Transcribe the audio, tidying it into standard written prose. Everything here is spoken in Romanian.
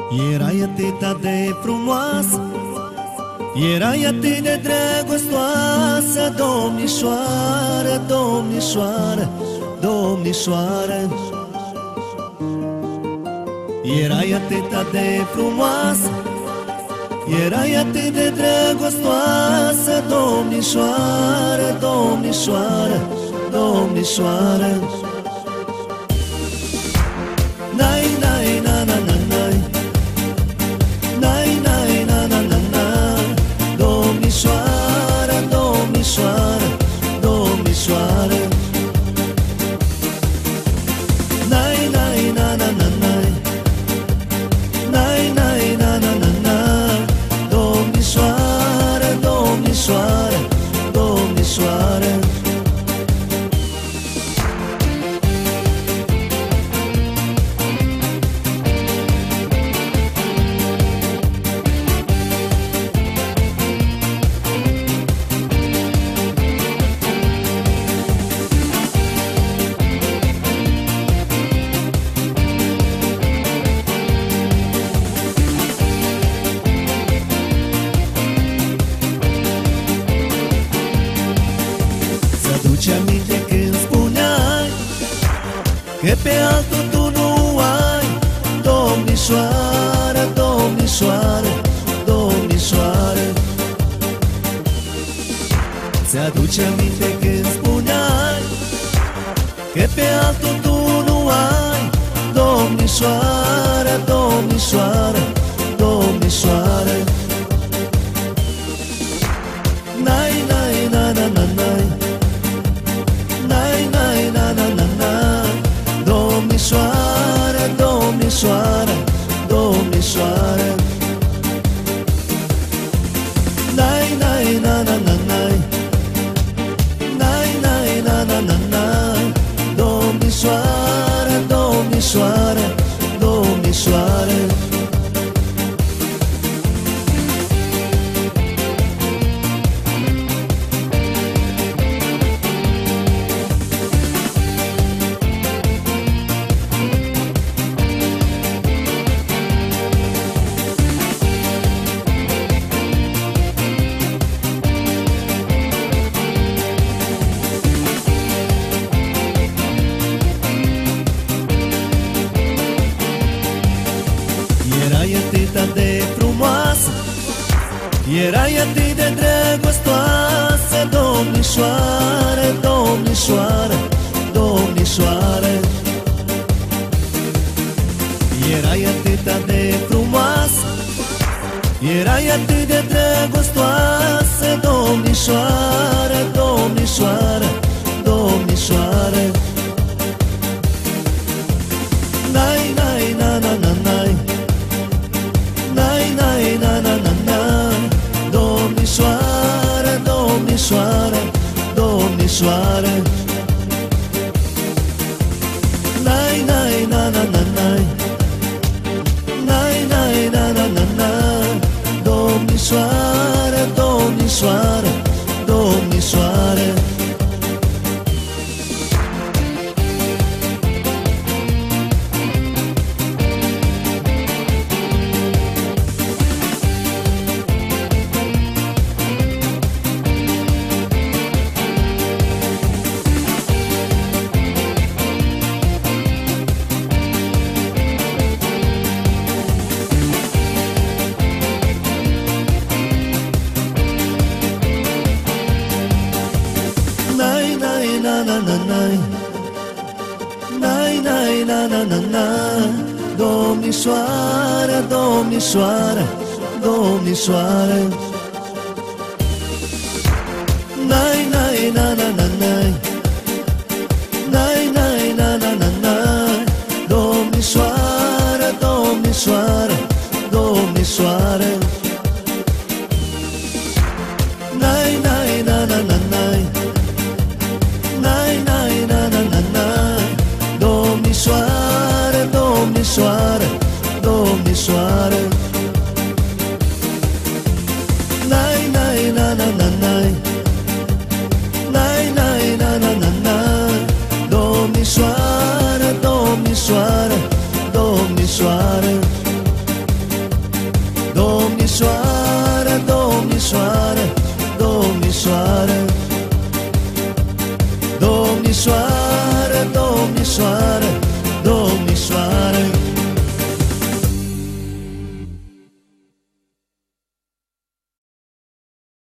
Erai atât de frumoasă, erai atât de drăgostoasă, domnișoară, domnișoară, domnișoară. Erai atât de frumoasă, erai atât de drăgostoasă, domnișoară, domnișoară, domnișoară. Nai, nai, na, na, na, nai. Nai, nai, na, na, na, na. Domnișoară, domnișoară, domnișoară. Nai, nai, na, na, na, nai. Nai, nai, na, na, na, na. Domnișoară, domnișoară, domnișoară. Ți-aduce aminte când spuneai că pe altul tu nu ai, domnișoară, domnișoară, domnișoară. Ți-aduce aminte când spuneai că pe altul tu nu ai, domnișoară, domnișoară, domnișoară. Nai, nai, na, na, na, nai. Nai, nai, na, na, na, na. Domnișoară, domnișoară, domnișoară. Nai, nai, na, na, na, nai. Nai, nai, na, na, na, na. Domnișoară, domnișoară, domnișoară. Erai atât de frumoasă, erai atât de drăgostoasă, domnișoară, domnișoară, domnișoară. Erai atât de frumoasă, erai atât de drăgostoasă, domnișoară, domnișoară, domnișoară. Nai, nai, na, na, na, nai. Nai, nai, na, na, na, na. Domnișoară, domnișoară, domnișoară. Nai, nai, na, na, na, nai. Nai, nai, na, na, na, na. Domnișoară, domnișoară, domnișoară. Nai, nai, na, na, na, nai. Nai, nai, na, na, na, na. Domnișoară, domnișoară, domnișoară. Nai, nai, na, na, na, nai. Nai, nai, na, na, na, na. Domnișoară, domnișoară, domnișoară. Nai, nai, na, na, na, nai. Nai, nai, na, na, na, na. Domnișoară, domnișoară, domnișoară. Nai, nai, na, na, na, nai. Nai, nai, na, na, na, nai. Nai, nai, na, na, na, nai. Nai, nai, na, na, na, nai. Nai, nai, na, na, na, nai. Nai, nai, na, na, na, nai. Nai, nai, na, na, na, nai. Domnișoară, domnișoară, domnișoară. Nai, nai, na, na, na, nai. Nai, nai, na, na, na, na. Domnișoară, domnișoară, domnișoară. Domnișoară, domnișoară, domnișoară, domnișoară.